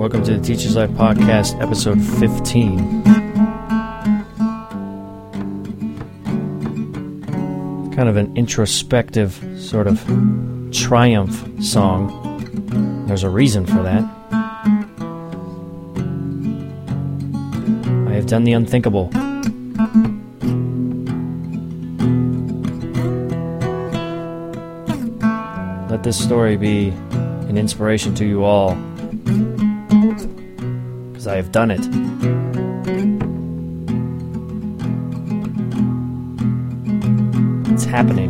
Welcome to the Teacher's Life Podcast, episode 15. Kind of an introspective sort of triumph song. There's a reason for that. I have done the unthinkable. Let this story be an inspiration to you all, because I have done it. It's happening.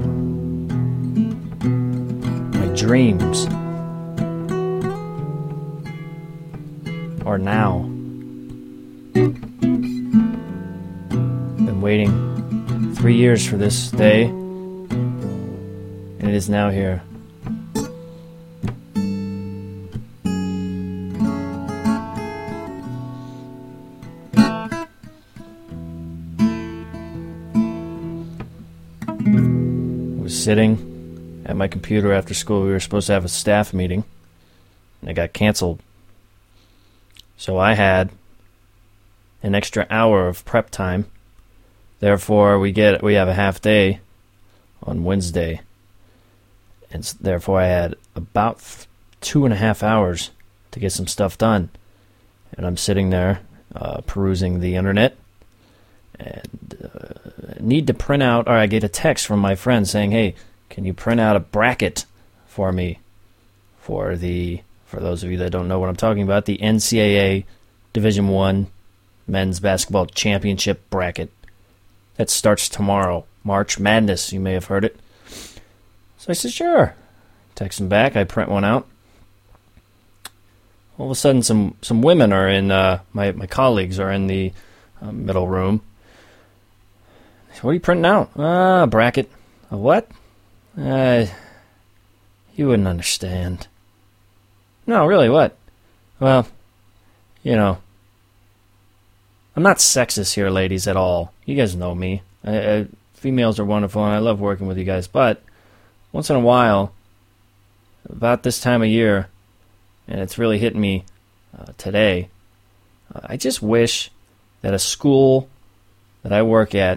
My dreams are now. Been waiting 3 years for this day, and it is now here. Sitting at my computer after school. We were supposed to have a staff meeting, and it got canceled. So I had an extra hour of prep time. Therefore, we have a half day on Wednesday, and therefore I had about 2.5 hours to get some stuff done. And I'm sitting there perusing the internet, and need to print out, or I get a text from my friend saying, hey, can you print out a bracket for me for those of you that don't know what I'm talking about, the NCAA Division I Men's Basketball Championship bracket that starts tomorrow. March Madness, you may have heard it. So I said, sure. Text him back, I print one out. All of a sudden, some women are in, my colleagues are in the middle room. What are you printing out? A bracket. A what? You wouldn't understand. No, really, what? Well, I'm not sexist here, ladies, at all. You guys know me. Females are wonderful, and I love working with you guys. But once in a while, about this time of year, and it's really hitting me today, I just wish that a school that I work at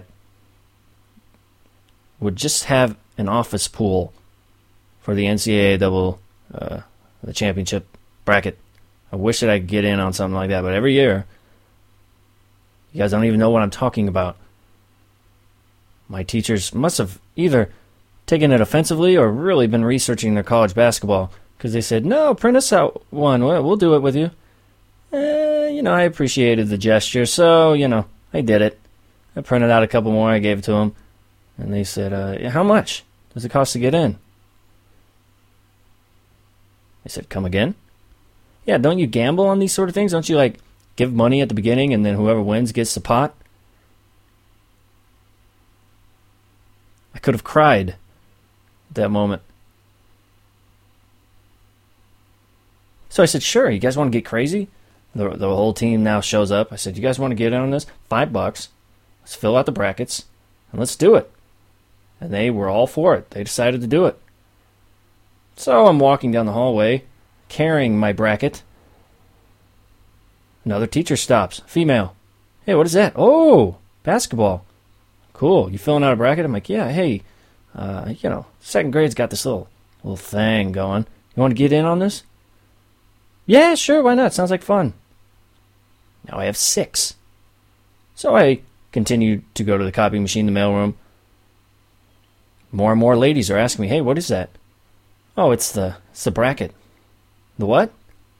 would just have an office pool for the NCAA the championship bracket. I wish that I could get in on something like that, but every year, you guys don't even know what I'm talking about. My teachers must have either taken it offensively or really been researching their college basketball, because they said, no, print us out one. We'll do it with you. I appreciated the gesture, so, I did it. I printed out a couple more. I gave it to them. And they said, how much does it cost to get in? I said, come again? Yeah, don't you gamble on these sort of things? Don't you, give money at the beginning and then whoever wins gets the pot? I could have cried at that moment. So I said, sure, you guys want to get crazy? The whole team now shows up. I said, you guys want to get in on this? $5. Let's fill out the brackets, and let's do it. And they were all for it. They decided to do it. So I'm walking down the hallway, carrying my bracket. Another teacher stops. Female. Hey, what is that? Oh, basketball. Cool. You filling out a bracket? I'm like, yeah, hey, second grade's got this little thing going. You want to get in on this? Yeah, sure, why not? Sounds like fun. Now I have 6. So I continue to go to the copy machine, the mailroom. More and more ladies are asking me, hey, what is that? Oh, it's the bracket. The what?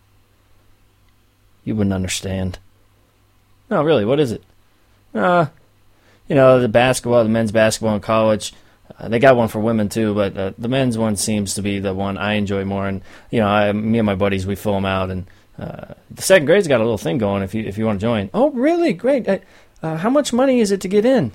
You wouldn't understand. No, really, what is it? The basketball, the men's basketball in college, they got one for women too, but the men's one seems to be the one I enjoy more. And, me and my buddies, we fill them out. And the second grade's got a little thing going if you want to join. Oh, really? Great. How much money is it to get in?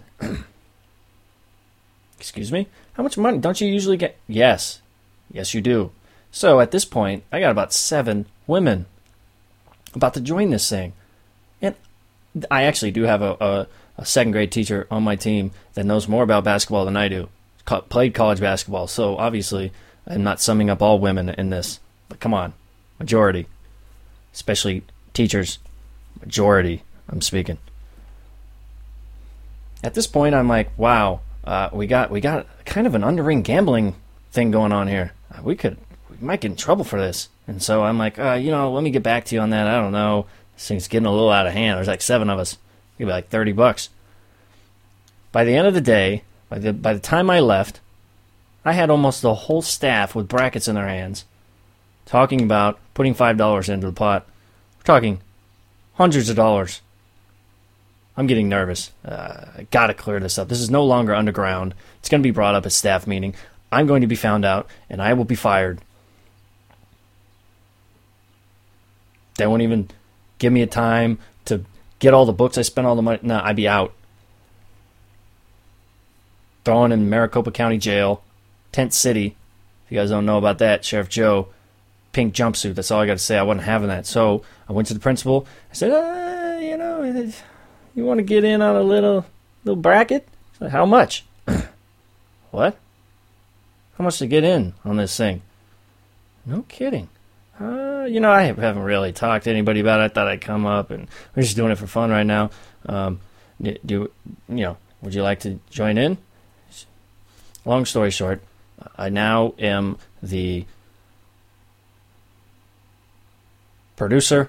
Excuse me? How much money? Don't you usually get? Yes. Yes, you do. So at this point, I got about 7 women about to join this thing. And I actually do have a second grade teacher on my team that knows more about basketball than I do. Played college basketball, so obviously I'm not summing up all women in this. But come on, majority. Especially teachers, majority, I'm speaking. At this point, I'm like, wow, we got kind of an underring gambling thing going on here. We might get in trouble for this. And so I'm like, let me get back to you on that. I don't know. This thing's getting a little out of hand. There's like 7 of us. It'd be like $30. By the end of the day, by the time I left, I had almost the whole staff with brackets in their hands talking about putting $5 into the pot. We're talking hundreds of dollars. I'm getting nervous. I got to clear this up. This is no longer underground. It's going to be brought up at staff meeting. I'm going to be found out, and I will be fired. They won't even give me a time to get all the books I spent all the money. No, I'd be out. Thrown in Maricopa County Jail. Tent City. If you guys don't know about that, Sheriff Joe. Pink jumpsuit. That's all I got to say. I wasn't having that. So I went to the principal. I said, you want to get in on a little bracket? Said, how much? What? How much to get in on this thing? No kidding. I haven't really talked to anybody about it. I thought I'd come up, and we're just doing it for fun right now. Would you like to join in? Long story short, I now am the producer,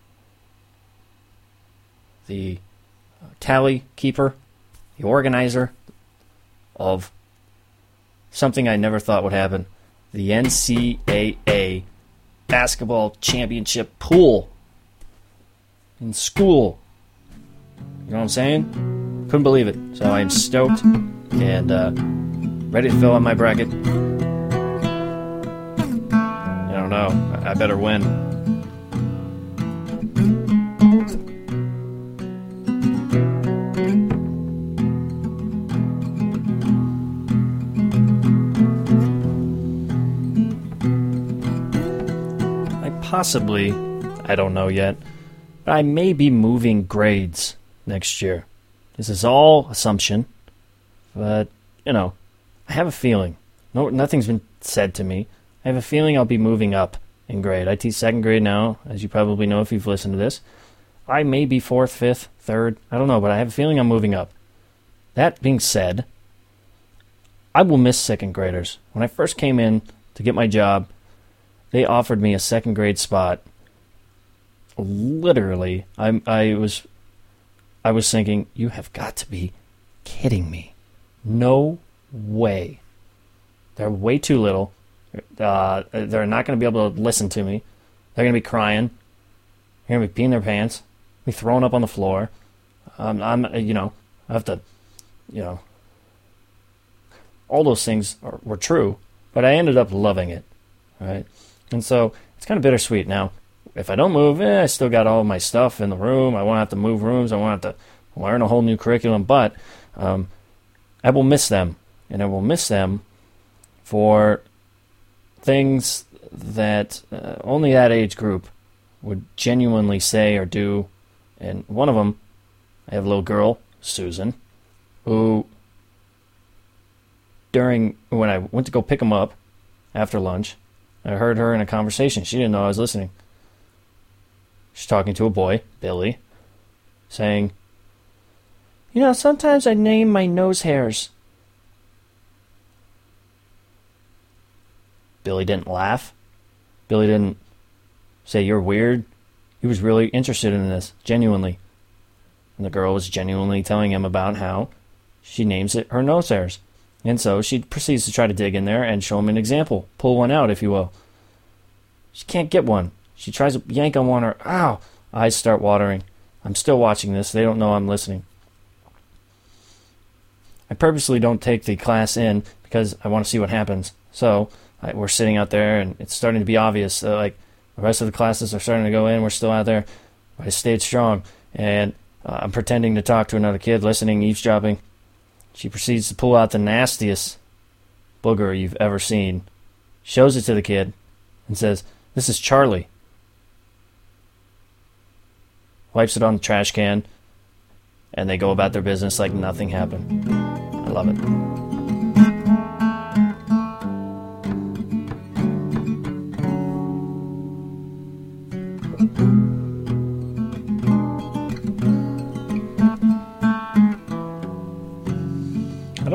the tally keeper, the organizer of something I never thought would happen, the NCAA basketball championship pool in school. You know what I'm saying? Couldn't believe it. So I'm stoked and ready to fill out my bracket. I don't know. I better win. Possibly, I don't know yet, but I may be moving grades next year. This is all assumption, but, I have a feeling. No, nothing's been said to me. I have a feeling I'll be moving up in grade. I teach 2nd grade now, as you probably know if you've listened to this. I may be 4th, 5th, 3rd, I don't know, but I have a feeling I'm moving up. That being said, I will miss 2nd graders. When I first came in to get my job, they offered me a 2nd grade spot. Literally, I was thinking, you have got to be kidding me. No way. They're way too little. They're not going to be able to listen to me. They're going to be crying. They're going to be peeing their pants. Be thrown up on the floor. I have to, all those things were true, but I ended up loving it, right? And so it's kind of bittersweet. Now, if I don't move, I still got all my stuff in the room. I won't have to move rooms. I won't have to learn a whole new curriculum. But I will miss them. And I will miss them for things that only that age group would genuinely say or do. And one of them, I have a little girl, Susan, who when I went to go pick them up after lunch, I heard her in a conversation. She didn't know I was listening. She's talking to a boy, Billy, saying, sometimes I name my nose hairs. Billy didn't laugh. Billy didn't say, you're weird. He was really interested in this, genuinely. And the girl was genuinely telling him about how she names it her nose hairs. And so she proceeds to try to dig in there and show him an example. Pull one out, if you will. She can't get one. She tries to yank on one, ow! Eyes start watering. I'm still watching this. They don't know I'm listening. I purposely don't take the class in because I want to see what happens. So we're sitting out there, and it's starting to be obvious. The rest of the classes are starting to go in. We're still out there. I stayed strong, and I'm pretending to talk to another kid, listening, eavesdropping. She proceeds to pull out the nastiest booger you've ever seen, shows it to the kid, and says, "This is Charlie." Wipes it on the trash can, and they go about their business like nothing happened. I love it.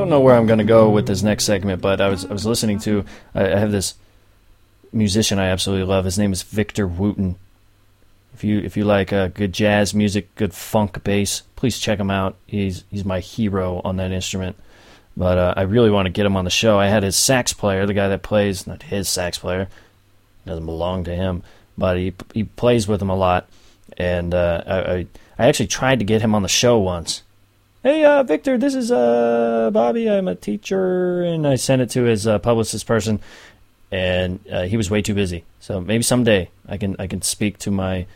don't know where I'm going to go with this next segment, but I was listening to. I have this musician I absolutely love. His name is Victor Wooten. If you like good jazz music, good funk bass, please check him out. He's my hero on that instrument. But I really want to get him on the show. I had his sax player, the guy that plays, not his sax player, doesn't belong to him, but he plays with him a lot. And I actually tried to get him on the show once. Hey, Victor, this is Bobby. I'm a teacher, and I sent it to his publicist person, and he was way too busy. So maybe someday I can speak to my.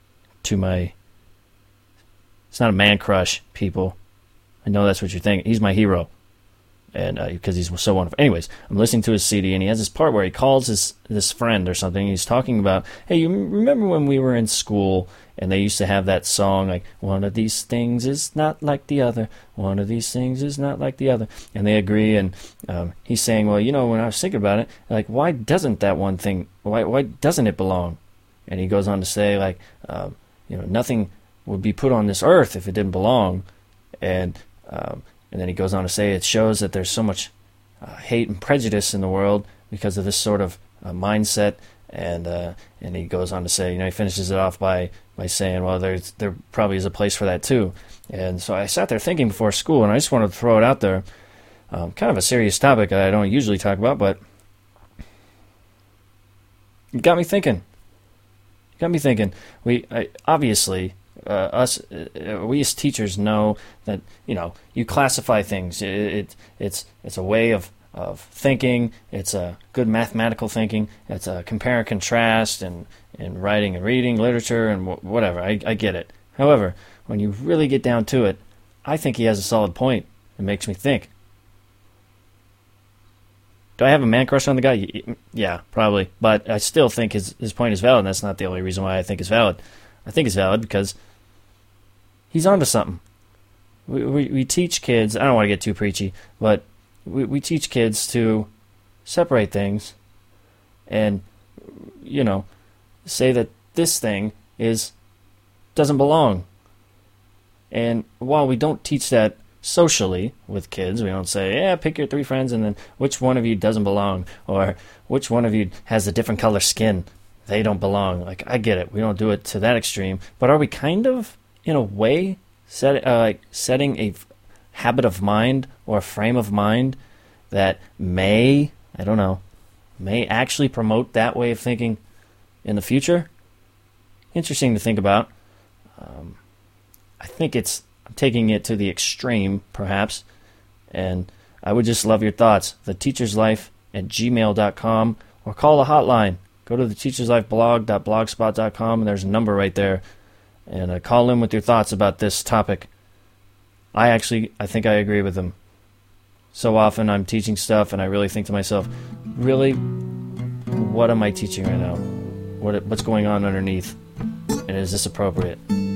It's not a man crush, people. I know that's what you're thinking. He's my hero, and because he's so wonderful. Anyways, I'm listening to his CD, and he has this part where he calls this friend or something. And he's talking about, hey, you remember when we were in school? And they used to have that song, like, one of these things is not like the other. One of these things is not like the other. And they agree, and he's saying, well, when I was thinking about it, like, why doesn't that one thing, why doesn't it belong? And he goes on to say, like, nothing would be put on this earth if it didn't belong. And then he goes on to say it shows that there's so much hate and prejudice in the world because of this sort of mindset. And he goes on to say, he finishes it off by saying, well, there probably is a place for that too. And so I sat there thinking before school, and I just wanted to throw it out there. Kind of a serious topic that I don't usually talk about, but it got me thinking. We as teachers know that you classify things. It's a way of thinking. It's a good mathematical thinking. It's a compare and contrast and writing and reading, literature and whatever. I get it. However, when you really get down to it, I think he has a solid point. It makes me think. Do I have a man crush on the guy? Yeah, probably. But I still think his point is valid, and that's not the only reason why I think it's valid. I think it's valid because he's onto something. We teach kids, I don't want to get too preachy, but we teach kids to separate things and, say that this thing doesn't belong. And while we don't teach that socially with kids, we don't say, pick your 3 friends and then which one of you doesn't belong, or which one of you has a different color skin. They don't belong. Like, I get it. We don't do it to that extreme. But are we kind of, in a way, setting a habit of mind or a frame of mind that may actually promote that way of thinking in the future? Interesting to think about. I think I'm taking it to the extreme, perhaps, and I would just love your thoughts. theteacherslife@gmail.com, or call the hotline. Go to theteacherslifeblog.blogspot.com, and there's a number right there, and call in with your thoughts about this topic. I think I agree with them. So often I'm teaching stuff, and I really think to myself, really, what am I teaching right now? What's going on underneath? And is this appropriate?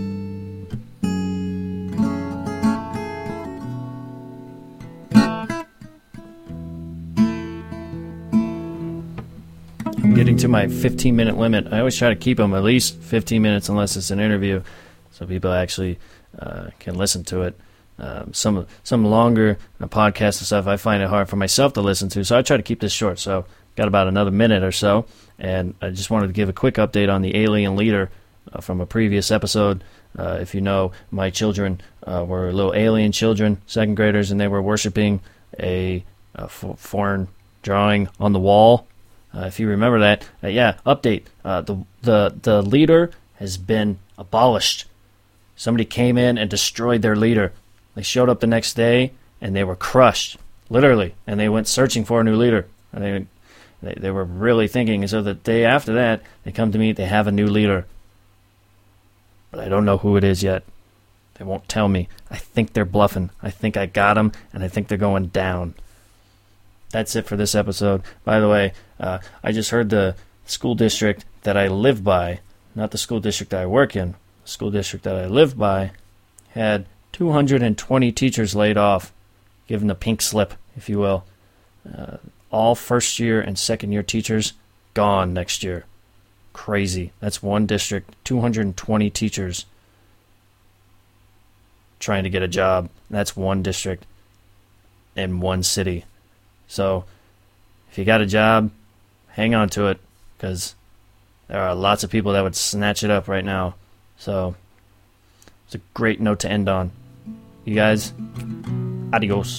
I'm getting to my 15-minute limit. I always try to keep them at least 15 minutes unless it's an interview, so people actually can listen to it. Some longer podcasts and stuff, I find it hard for myself to listen to, so I try to keep this short. So got about another minute or so, and I just wanted to give a quick update on the alien leader from a previous episode. If you know, my children were little alien children, 2nd graders, and they were worshiping a foreign drawing on the wall. If you remember that, update. The leader has been abolished. Somebody came in and destroyed their leader. They showed up the next day, and they were crushed, literally, and they went searching for a new leader. And they were really thinking, and so the day after that, they come to me, they have a new leader. But I don't know who it is yet. They won't tell me. I think they're bluffing. I think I got them, and I think they're going down. That's it for this episode. By the way, I just heard the school district that I live by, not the school district that I work in, the school district that I live by, had 220 teachers laid off, given the pink slip, if you will. All first-year and second-year teachers gone next year. Crazy. That's one district, 220 teachers trying to get a job. That's one district. in one city. So if you got a job, hang on to it, because there are lots of people that would snatch it up right now. So it's a great note to end on. You guys, adios.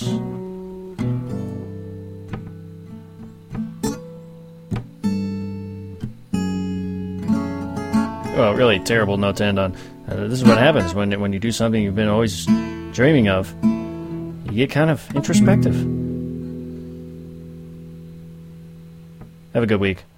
Well, really terrible note to end on. This is what happens when you do something you've been always dreaming of. You get kind of introspective. Have a good week.